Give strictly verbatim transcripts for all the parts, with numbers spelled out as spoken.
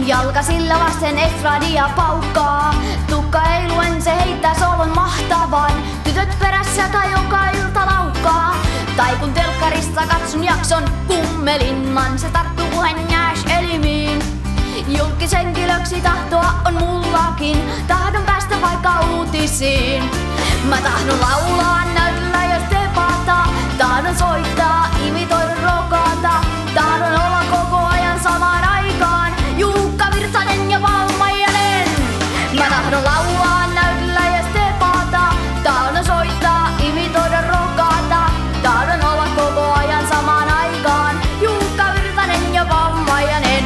Jalka sillä vasten estradia paukkaa. Tukka ei luen, se heittää solon mahtavan. Tytöt perässä tai joka ilta laukkaa. Tai kun telkkarista katson jakson kummelinnan, se tarttuu puheen elimiin. Julkishenkilöksi tahtoa on mullakin, tahdon päästä vaikka uutisiin. Mä tahdon laulaa näytellä jos debata, tahdon soittaa, imitoida rokata. Tahdon olla koko ajan samaan aikaan Juukka Virtanen ja Valmaijanen. Mä tahdon laulaa näytellä jos debata, tahdon soittaa, imitoida rokata. Tahdon olla koko ajan samaan aikaan Juukka Virtanen ja Valmaijanen.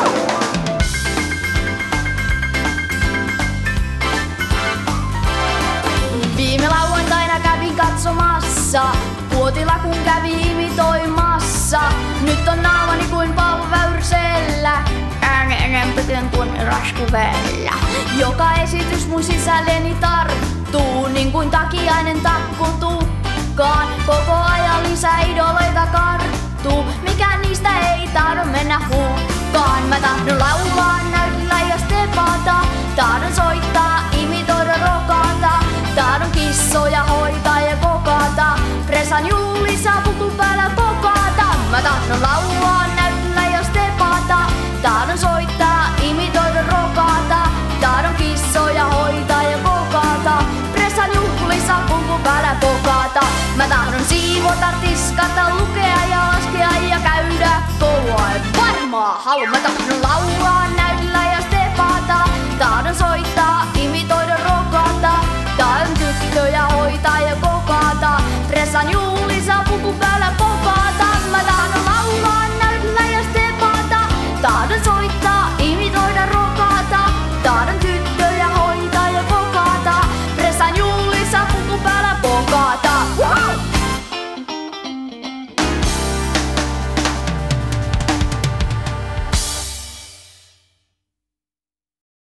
Viime lauantaina kävin katsomassa Puotila kun kävi imitoimassa. Nyt on naamani kuin Paavo Väyrsellä, ääni enempiten kuin Raskivellä. Joka esitys mun sisälleni tarttuu, niin kuin takiainen takkuun tukkaan. Koko ajan lisää idoleita karttuu, mikään niistä ei tahdo mennä hukkaan. Mä tahdon laulaa, näytellä ja stepata, tahdon soittaa, imitoida rokata. Tahdon kissoja hoitaa ja kokata, Presan Juulissa pukun päällä pokata. Mä tahdon laulaa, näytellä ja stepata, tahdon soittaa, imitoida rokata. Tahdon kissoja hoitaa ja kokata, Presan Juulissa pukun päällä pokata. Mä tahdon siivota, tiskata, lukea ja laskea ja käydä koulua. Varmaa haluan, mä tahdon